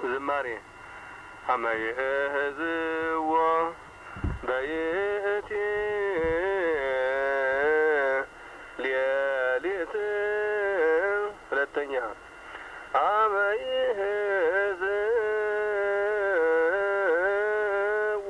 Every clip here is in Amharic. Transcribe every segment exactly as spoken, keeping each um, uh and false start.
ዝማሬ አመየህዝዎ በይእቲ ሌሊት ሁለተኛ አመየህዝዎ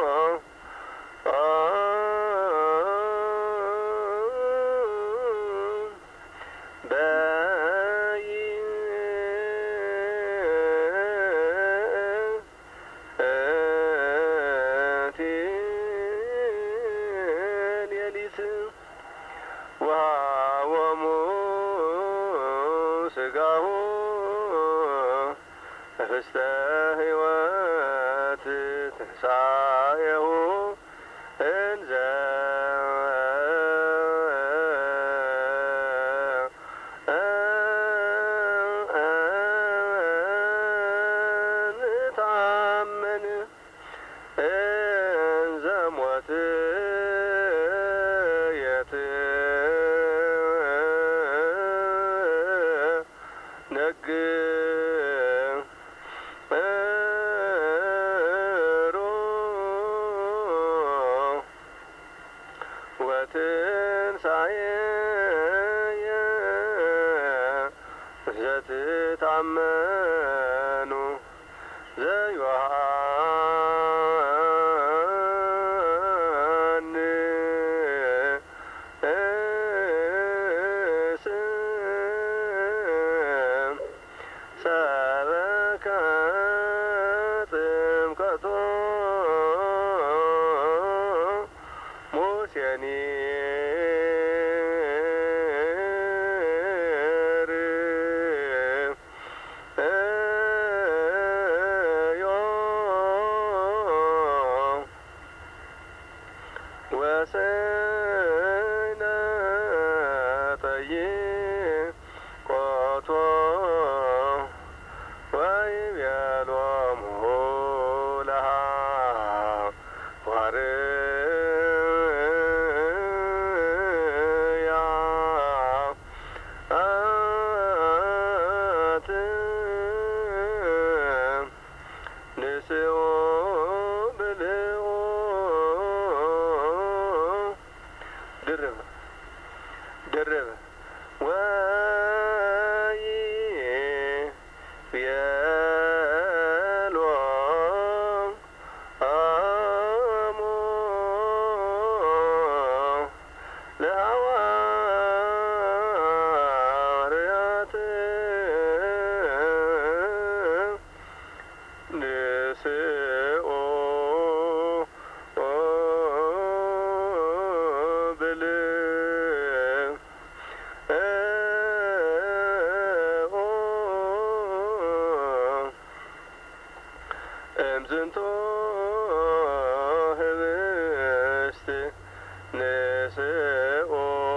ወሃቦሙ ሥጋሁ ህብስተ ሕይወት ትንሣኤሁ እንዘ ንታመን እንዘ ሞት ነግ ወትንሣኤየ ዘትታመኑ ዘዮሐንስ ሰበከ ጥምቀቶ ሙሴኒ ወሰነ ጠይቆቶ ወይቤሎሙ ለሐዋርያ አት ንስኡ ብልዑ ድርብ ድርብ ወይ ቤሎ አሞ ለሐዋርያት ንስኡ እምዝንቱ ህብስት ንስኡ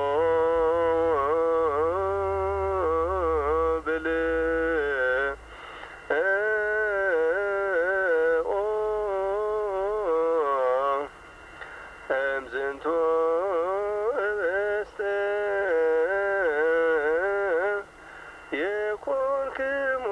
ብልዑ እምዝንቱ ህብስት ይኩንክሙ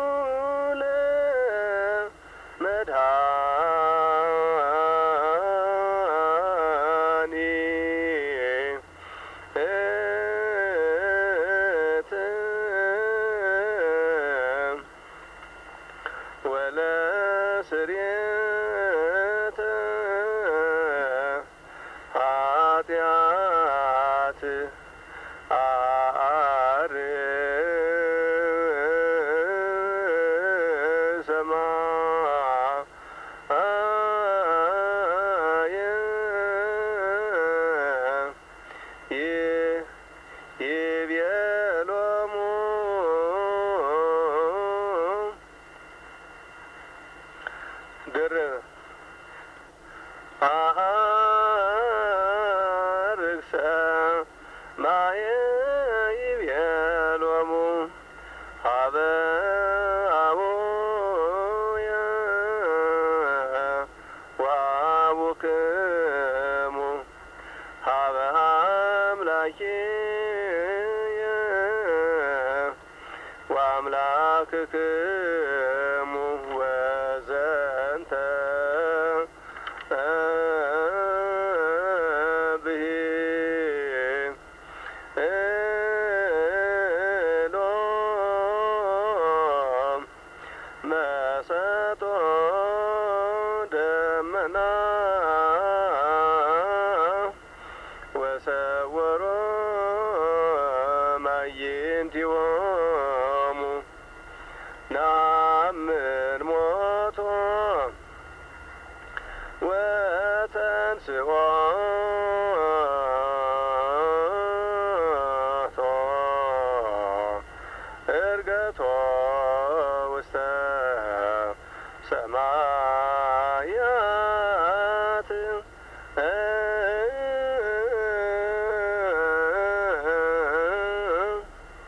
መድኃኒት ወለስርየተ ኃጢአት አርሰማ ይቤሎሙ ድርብ አርክሰ ማየ ይቤሎሙ ሀበ አቡነ አምላክክሙ ወዘንተ ብሂሎም መሰጦ ደመና ወሰወሮ ማይንቲሆሙ ናምን ሞቶ ወተንስኦ እርገቶ ውስተ ሰማይ